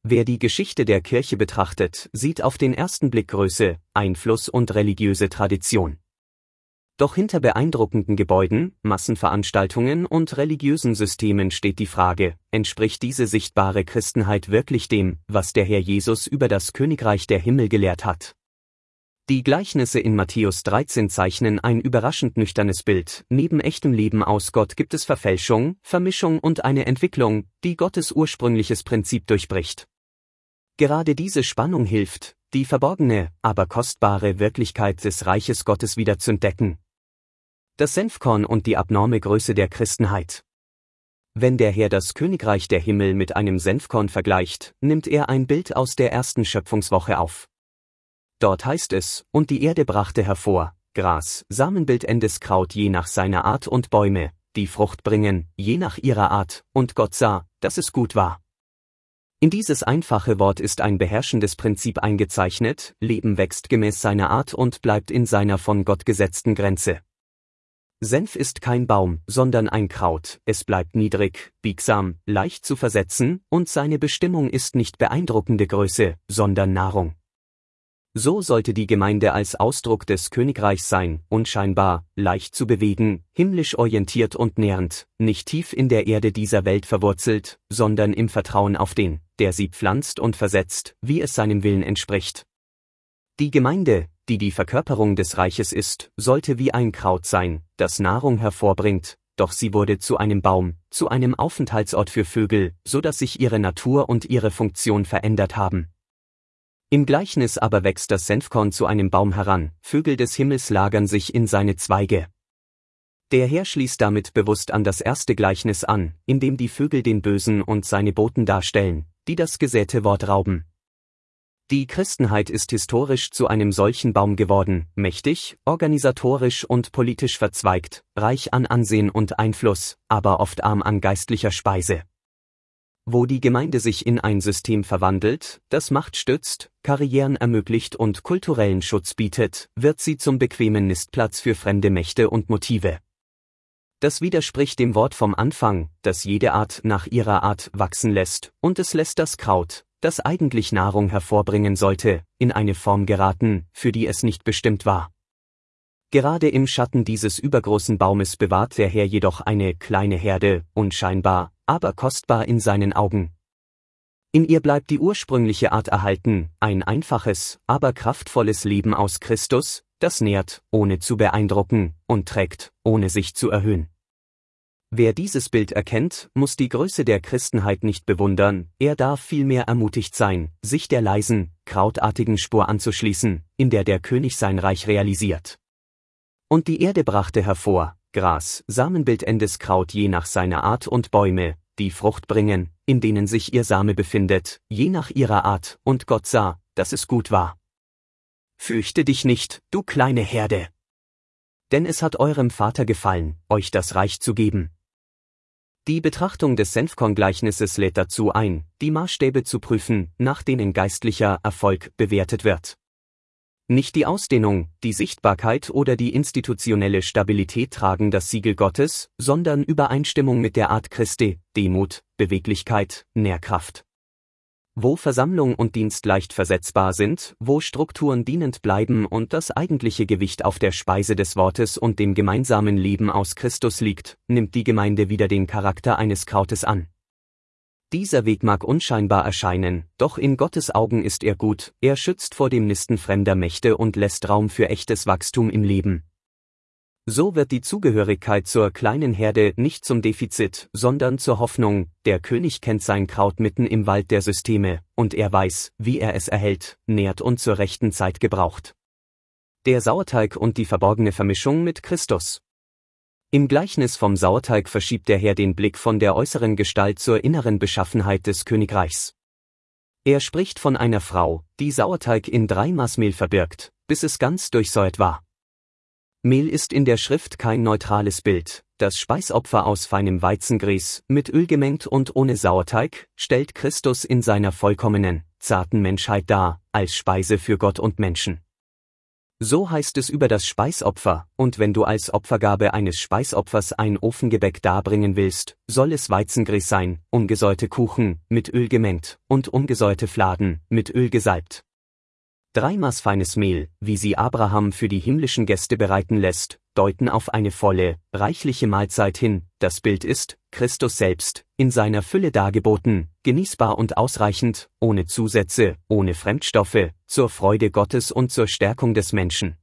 Wer die Geschichte der Kirche betrachtet, sieht auf den ersten Blick Größe, Einfluss und religiöse Tradition. Doch hinter beeindruckenden Gebäuden, Massenveranstaltungen und religiösen Systemen steht die Frage, entspricht diese sichtbare Christenheit wirklich dem, was der Herr Jesus über das Königreich der Himmel gelehrt hat? Die Gleichnisse in Matthäus 13 zeichnen ein überraschend nüchternes Bild. Neben echtem Leben aus Gott gibt es Verfälschung, Vermischung und eine Entwicklung, die Gottes ursprüngliches Prinzip durchbricht. Gerade diese Spannung hilft, die verborgene, aber kostbare Wirklichkeit des Reiches Gottes wieder zu entdecken. Das Senfkorn und die abnorme Größe der Christenheit. Wenn der Herr das Königreich der Himmel mit einem Senfkorn vergleicht, nimmt er ein Bild aus der ersten Schöpfungswoche auf. Dort heißt es, und die Erde brachte hervor, Gras, samenbildendes Kraut je nach seiner Art und Bäume, die Frucht bringen, je nach ihrer Art, und Gott sah, dass es gut war. In dieses einfache Wort ist ein beherrschendes Prinzip eingezeichnet: Leben wächst gemäß seiner Art und bleibt in seiner von Gott gesetzten Grenze. Senf ist kein Baum, sondern ein Kraut, es bleibt niedrig, biegsam, leicht zu versetzen, und seine Bestimmung ist nicht beeindruckende Größe, sondern Nahrung. So sollte die Gemeinde als Ausdruck des Königreichs sein, unscheinbar, leicht zu bewegen, himmlisch orientiert und nährend, nicht tief in der Erde dieser Welt verwurzelt, sondern im Vertrauen auf den, der sie pflanzt und versetzt, wie es seinem Willen entspricht. Die Gemeinde, die die Verkörperung des Reiches ist, sollte wie ein Kraut sein, das Nahrung hervorbringt, doch sie wurde zu einem Baum, zu einem Aufenthaltsort für Vögel, so dass sich ihre Natur und ihre Funktion verändert haben. Im Gleichnis aber wächst das Senfkorn zu einem Baum heran, Vögel des Himmels lagern sich in seine Zweige. Der Herr schließt damit bewusst an das erste Gleichnis an, in dem die Vögel den Bösen und seine Boten darstellen, die das gesäte Wort rauben. Die Christenheit ist historisch zu einem solchen Baum geworden, mächtig, organisatorisch und politisch verzweigt, reich an Ansehen und Einfluss, aber oft arm an geistlicher Speise. Wo die Gemeinde sich in ein System verwandelt, das Macht stützt, Karrieren ermöglicht und kulturellen Schutz bietet, wird sie zum bequemen Nistplatz für fremde Mächte und Motive. Das widerspricht dem Wort vom Anfang, das jede Art nach ihrer Art wachsen lässt, und es lässt das Kraut, das eigentlich Nahrung hervorbringen sollte, in eine Form geraten, für die es nicht bestimmt war. Gerade im Schatten dieses übergroßen Baumes bewahrt der Herr jedoch eine kleine Herde, unscheinbar, aber kostbar in seinen Augen. In ihr bleibt die ursprüngliche Art erhalten, ein einfaches, aber kraftvolles Leben aus Christus, das nährt, ohne zu beeindrucken, und trägt, ohne sich zu erhöhen. Wer dieses Bild erkennt, muss die Größe der Christenheit nicht bewundern, er darf vielmehr ermutigt sein, sich der leisen, krautartigen Spur anzuschließen, in der der König sein Reich realisiert. Und die Erde brachte hervor, Gras, samenbildendes Kraut je nach seiner Art und Bäume, die Frucht bringen, in denen sich ihr Same befindet, je nach ihrer Art, und Gott sah, dass es gut war. Fürchte dich nicht, du kleine Herde! Denn es hat eurem Vater gefallen, euch das Reich zu geben. Die Betrachtung des Senfkorngleichnisses lädt dazu ein, die Maßstäbe zu prüfen, nach denen geistlicher Erfolg bewertet wird. Nicht die Ausdehnung, die Sichtbarkeit oder die institutionelle Stabilität tragen das Siegel Gottes, sondern Übereinstimmung mit der Art Christi, Demut, Beweglichkeit, Nährkraft. Wo Versammlung und Dienst leicht versetzbar sind, wo Strukturen dienend bleiben und das eigentliche Gewicht auf der Speise des Wortes und dem gemeinsamen Leben aus Christus liegt, nimmt die Gemeinde wieder den Charakter eines Krautes an. Dieser Weg mag unscheinbar erscheinen, doch in Gottes Augen ist er gut, er schützt vor dem Nisten fremder Mächte und lässt Raum für echtes Wachstum im Leben. So wird die Zugehörigkeit zur kleinen Herde nicht zum Defizit, sondern zur Hoffnung: Der König kennt sein Kraut mitten im Wald der Systeme, und er weiß, wie er es erhält, nährt und zur rechten Zeit gebraucht. Der Sauerteig und die verborgene Vermischung mit Christus. Im Gleichnis vom Sauerteig verschiebt der Herr den Blick von der äußeren Gestalt zur inneren Beschaffenheit des Königreichs. Er spricht von einer Frau, die Sauerteig in 3 Maß Mehl verbirgt, bis es ganz durchsäuert war. Mehl ist in der Schrift kein neutrales Bild. Das Speisopfer aus feinem Weizengrieß, mit Öl gemengt und ohne Sauerteig, stellt Christus in seiner vollkommenen, zarten Menschheit dar, als Speise für Gott und Menschen. So heißt es über das Speisopfer, und wenn du als Opfergabe eines Speisopfers ein Ofengebäck darbringen willst, soll es Weizengrieß sein, ungesäuerte Kuchen, mit Öl gemengt, und ungesäuerte Fladen, mit Öl gesalbt. 3 Maß feines Mehl, wie sie Abraham für die himmlischen Gäste bereiten lässt, deuten auf eine volle, reichliche Mahlzeit hin. Das Bild ist Christus selbst, in seiner Fülle dargeboten, genießbar und ausreichend, ohne Zusätze, ohne Fremdstoffe, zur Freude Gottes und zur Stärkung des Menschen.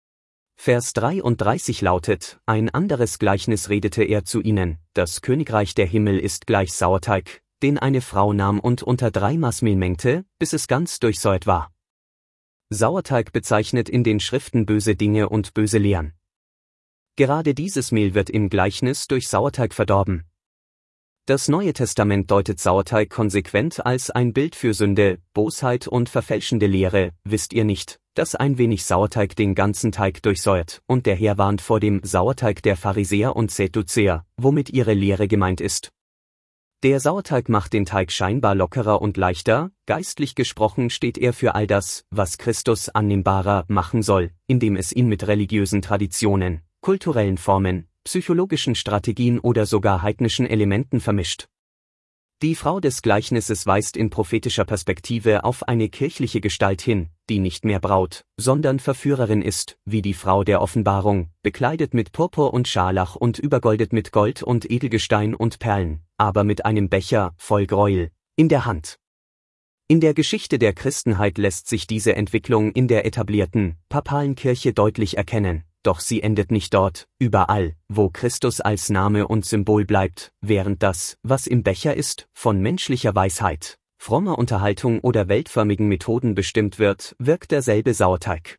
Vers 33 lautet: Ein anderes Gleichnis redete er zu ihnen: Das Königreich der Himmel ist gleich Sauerteig, den eine Frau nahm und unter 3 Maß Mehl mengte, bis es ganz durchsäuert war. Sauerteig bezeichnet in den Schriften böse Dinge und böse Lehren. Gerade dieses Mehl wird im Gleichnis durch Sauerteig verdorben. Das Neue Testament deutet Sauerteig konsequent als ein Bild für Sünde, Bosheit und verfälschende Lehre. Wisst ihr nicht, dass ein wenig Sauerteig den ganzen Teig durchsäuert, und der Herr warnt vor dem Sauerteig der Pharisäer und Sadduzäer, womit ihre Lehre gemeint ist. Der Sauerteig macht den Teig scheinbar lockerer und leichter, geistlich gesprochen steht er für all das, was Christus annehmbarer machen soll, indem es ihn mit religiösen Traditionen, kulturellen Formen, psychologischen Strategien oder sogar heidnischen Elementen vermischt. Die Frau des Gleichnisses weist in prophetischer Perspektive auf eine kirchliche Gestalt hin, die nicht mehr Braut, sondern Verführerin ist, wie die Frau der Offenbarung, bekleidet mit Purpur und Scharlach und übergoldet mit Gold und Edelgestein und Perlen, aber mit einem Becher voll Gräuel in der Hand. In der Geschichte der Christenheit lässt sich diese Entwicklung in der etablierten, papalen Kirche deutlich erkennen. Doch sie endet nicht dort. Überall, wo Christus als Name und Symbol bleibt, während das, was im Becher ist, von menschlicher Weisheit, frommer Unterhaltung oder weltförmigen Methoden bestimmt wird, wirkt derselbe Sauerteig.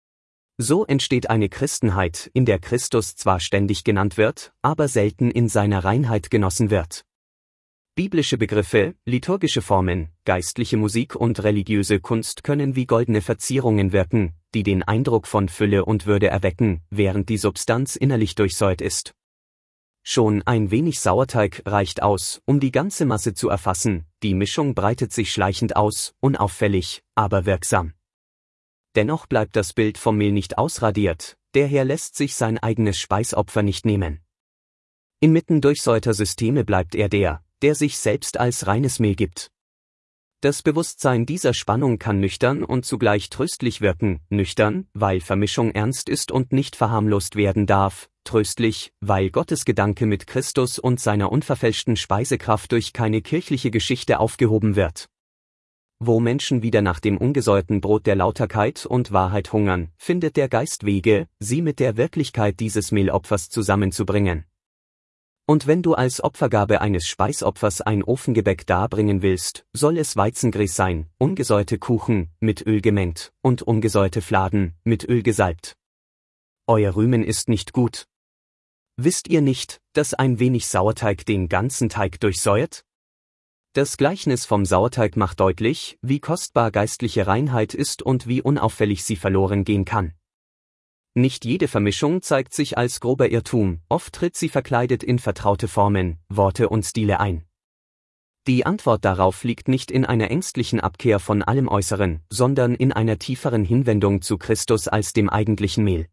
So entsteht eine Christenheit, in der Christus zwar ständig genannt wird, aber selten in seiner Reinheit genossen wird. Biblische Begriffe, liturgische Formen, geistliche Musik und religiöse Kunst können wie goldene Verzierungen wirken, die den Eindruck von Fülle und Würde erwecken, während die Substanz innerlich durchsäuert ist. Schon ein wenig Sauerteig reicht aus, um die ganze Masse zu erfassen, die Mischung breitet sich schleichend aus, unauffällig, aber wirksam. Dennoch bleibt das Bild vom Mehl nicht ausradiert, der Herr lässt sich sein eigenes Speisopfer nicht nehmen. Inmitten durchsäuerter Systeme bleibt er der sich selbst als reines Mehl gibt. Das Bewusstsein dieser Spannung kann nüchtern und zugleich tröstlich wirken, nüchtern, weil Vermischung ernst ist und nicht verharmlost werden darf, tröstlich, weil Gottes Gedanke mit Christus und seiner unverfälschten Speisekraft durch keine kirchliche Geschichte aufgehoben wird. Wo Menschen wieder nach dem ungesäuerten Brot der Lauterkeit und Wahrheit hungern, findet der Geist Wege, sie mit der Wirklichkeit dieses Mehlopfers zusammenzubringen. Und wenn du als Opfergabe eines Speisopfers ein Ofengebäck darbringen willst, soll es Weizengrieß sein, ungesäuerte Kuchen, mit Öl gemengt, und ungesäuerte Fladen, mit Öl gesalbt. Euer Rühmen ist nicht gut. Wisst ihr nicht, dass ein wenig Sauerteig den ganzen Teig durchsäuert? Das Gleichnis vom Sauerteig macht deutlich, wie kostbar geistliche Reinheit ist und wie unauffällig sie verloren gehen kann. Nicht jede Vermischung zeigt sich als grober Irrtum, oft tritt sie verkleidet in vertraute Formen, Worte und Stile ein. Die Antwort darauf liegt nicht in einer ängstlichen Abkehr von allem Äußeren, sondern in einer tieferen Hinwendung zu Christus als dem eigentlichen Mehl.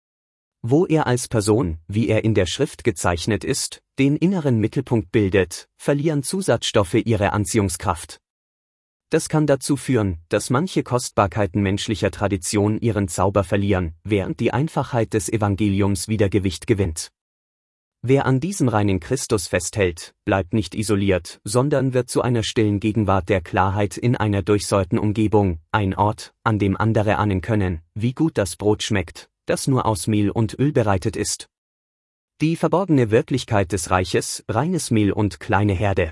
Wo er als Person, wie er in der Schrift gezeichnet ist, den inneren Mittelpunkt bildet, verlieren Zusatzstoffe ihre Anziehungskraft. Das kann dazu führen, dass manche Kostbarkeiten menschlicher Tradition ihren Zauber verlieren, während die Einfachheit des Evangeliums wieder Gewicht gewinnt. Wer an diesem reinen Christus festhält, bleibt nicht isoliert, sondern wird zu einer stillen Gegenwart der Klarheit in einer durchsäuerten Umgebung, ein Ort, an dem andere ahnen können, wie gut das Brot schmeckt, das nur aus Mehl und Öl bereitet ist. Die verborgene Wirklichkeit des Reiches, reines Mehl und kleine Herde.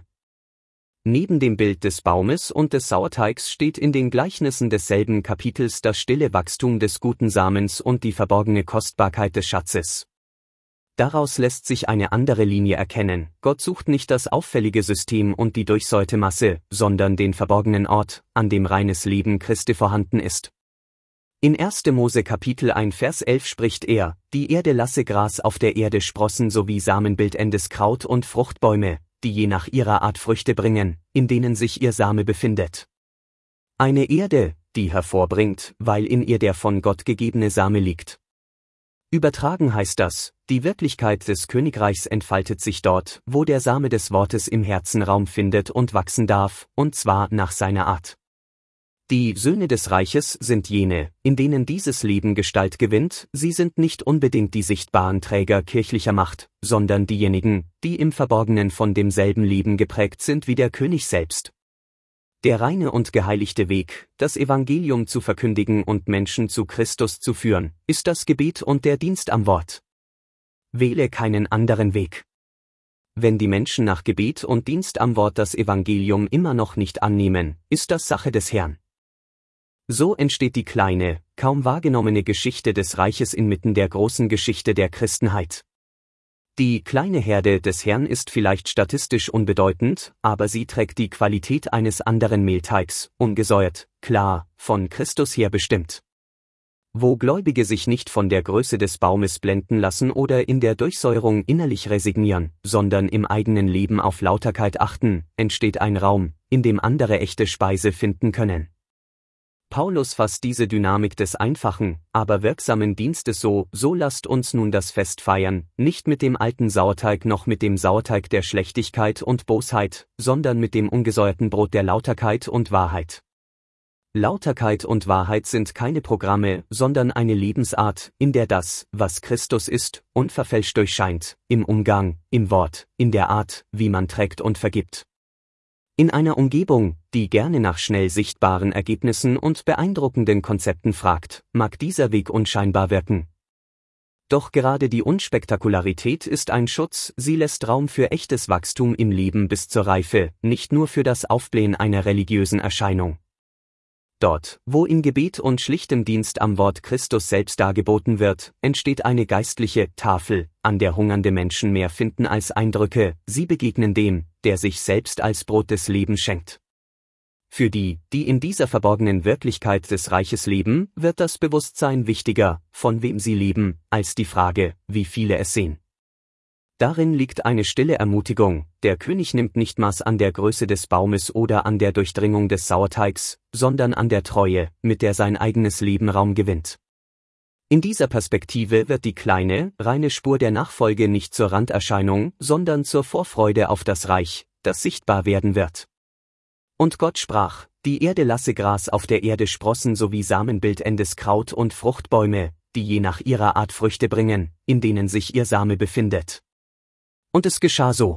Neben dem Bild des Baumes und des Sauerteigs steht in den Gleichnissen desselben Kapitels das stille Wachstum des guten Samens und die verborgene Kostbarkeit des Schatzes. Daraus lässt sich eine andere Linie erkennen: Gott sucht nicht das auffällige System und die durchsäuerte Masse, sondern den verborgenen Ort, an dem reines Leben Christi vorhanden ist. In 1. Mose Kapitel 1 Vers 11 spricht er: Die Erde lasse Gras auf der Erde sprossen sowie samenbildendes Kraut und Fruchtbäume, die je nach ihrer Art Früchte bringen, in denen sich ihr Same befindet. Eine Erde, die hervorbringt, weil in ihr der von Gott gegebene Same liegt. Übertragen heißt das, die Wirklichkeit des Königreichs entfaltet sich dort, wo der Same des Wortes im Herzen Raum findet und wachsen darf, und zwar nach seiner Art. Die Söhne des Reiches sind jene, in denen dieses Leben Gestalt gewinnt, sie sind nicht unbedingt die sichtbaren Träger kirchlicher Macht, sondern diejenigen, die im Verborgenen von demselben Leben geprägt sind wie der König selbst. Der reine und geheiligte Weg, das Evangelium zu verkündigen und Menschen zu Christus zu führen, ist das Gebet und der Dienst am Wort. Wähle keinen anderen Weg. Wenn die Menschen nach Gebet und Dienst am Wort das Evangelium immer noch nicht annehmen, ist das Sache des Herrn. So entsteht die kleine, kaum wahrgenommene Geschichte des Reiches inmitten der großen Geschichte der Christenheit. Die kleine Herde des Herrn ist vielleicht statistisch unbedeutend, aber sie trägt die Qualität eines anderen Mehlteigs, ungesäuert, klar, von Christus her bestimmt. Wo Gläubige sich nicht von der Größe des Baumes blenden lassen oder in der Durchsäuerung innerlich resignieren, sondern im eigenen Leben auf Lauterkeit achten, entsteht ein Raum, in dem andere echte Speise finden können. Paulus fasst diese Dynamik des einfachen, aber wirksamen Dienstes so lasst uns nun das Fest feiern, nicht mit dem alten Sauerteig noch mit dem Sauerteig der Schlechtigkeit und Bosheit, sondern mit dem ungesäuerten Brot der Lauterkeit und Wahrheit. Lauterkeit und Wahrheit sind keine Programme, sondern eine Lebensart, in der das, was Christus ist, unverfälscht durchscheint, im Umgang, im Wort, in der Art, wie man trägt und vergibt. In einer Umgebung, die gerne nach schnell sichtbaren Ergebnissen und beeindruckenden Konzepten fragt, mag dieser Weg unscheinbar wirken. Doch gerade die Unspektakularität ist ein Schutz, sie lässt Raum für echtes Wachstum im Leben bis zur Reife, nicht nur für das Aufblähen einer religiösen Erscheinung. Dort, wo in Gebet und schlichtem Dienst am Wort Christus selbst dargeboten wird, entsteht eine geistliche Tafel, an der hungernde Menschen mehr finden als Eindrücke, sie begegnen dem, der sich selbst als Brot des Lebens schenkt. Für die, die in dieser verborgenen Wirklichkeit des Reiches leben, wird das Bewusstsein wichtiger, von wem sie leben, als die Frage, wie viele es sehen. Darin liegt eine stille Ermutigung, der König nimmt nicht Maß an der Größe des Baumes oder an der Durchdringung des Sauerteigs, sondern an der Treue, mit der sein eigenes Leben Raum gewinnt. In dieser Perspektive wird die kleine, reine Spur der Nachfolge nicht zur Randerscheinung, sondern zur Vorfreude auf das Reich, das sichtbar werden wird. Und Gott sprach, die Erde lasse Gras auf der Erde sprossen sowie samenbildendes Kraut und Fruchtbäume, die je nach ihrer Art Früchte bringen, in denen sich ihr Same befindet. Und es geschah so.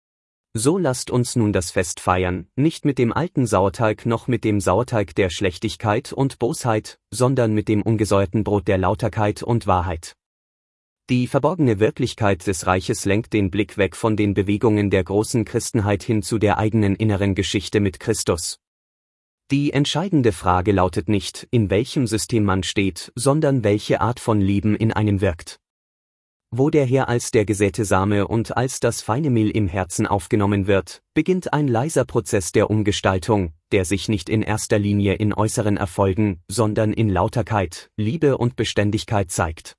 So lasst uns nun das Fest feiern, nicht mit dem alten Sauerteig noch mit dem Sauerteig der Schlechtigkeit und Bosheit, sondern mit dem ungesäuerten Brot der Lauterkeit und Wahrheit. Die verborgene Wirklichkeit des Reiches lenkt den Blick weg von den Bewegungen der großen Christenheit hin zu der eigenen inneren Geschichte mit Christus. Die entscheidende Frage lautet nicht, in welchem System man steht, sondern welche Art von Leben in einem wirkt. Wo der Herr als der gesäte Same und als das feine Mehl im Herzen aufgenommen wird, beginnt ein leiser Prozess der Umgestaltung, der sich nicht in erster Linie in äußeren Erfolgen, sondern in Lauterkeit, Liebe und Beständigkeit zeigt.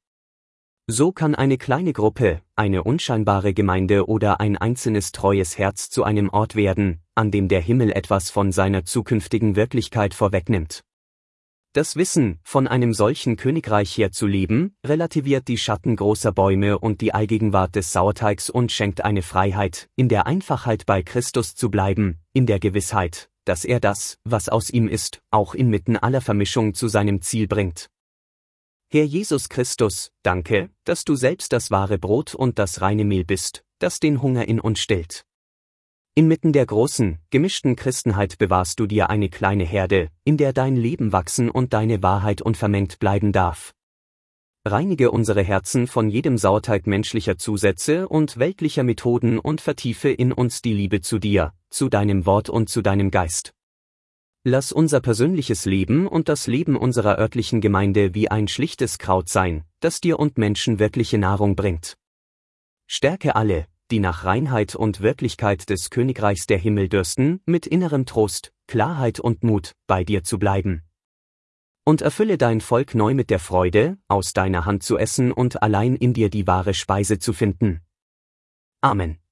So kann eine kleine Gruppe, eine unscheinbare Gemeinde oder ein einzelnes treues Herz zu einem Ort werden, an dem der Himmel etwas von seiner zukünftigen Wirklichkeit vorwegnimmt. Das Wissen, von einem solchen Königreich her zu leben, relativiert die Schatten großer Bäume und die Allgegenwart des Sauerteigs und schenkt eine Freiheit, in der Einfachheit bei Christus zu bleiben, in der Gewissheit, dass er das, was aus ihm ist, auch inmitten aller Vermischung zu seinem Ziel bringt. Herr Jesus Christus, danke, dass du selbst das wahre Brot und das reine Mehl bist, das den Hunger in uns stillt. Inmitten der großen, gemischten Christenheit bewahrst du dir eine kleine Herde, in der dein Leben wachsen und deine Wahrheit unvermengt bleiben darf. Reinige unsere Herzen von jedem Sauerteig menschlicher Zusätze und weltlicher Methoden und vertiefe in uns die Liebe zu dir, zu deinem Wort und zu deinem Geist. Lass unser persönliches Leben und das Leben unserer örtlichen Gemeinde wie ein schlichtes Kraut sein, das dir und Menschen wirkliche Nahrung bringt. Stärke alle, die nach Reinheit und Wirklichkeit des Königreichs der Himmel dürsten, mit innerem Trost, Klarheit und Mut, bei dir zu bleiben. Und erfülle dein Volk neu mit der Freude, aus deiner Hand zu essen und allein in dir die wahre Speise zu finden. Amen.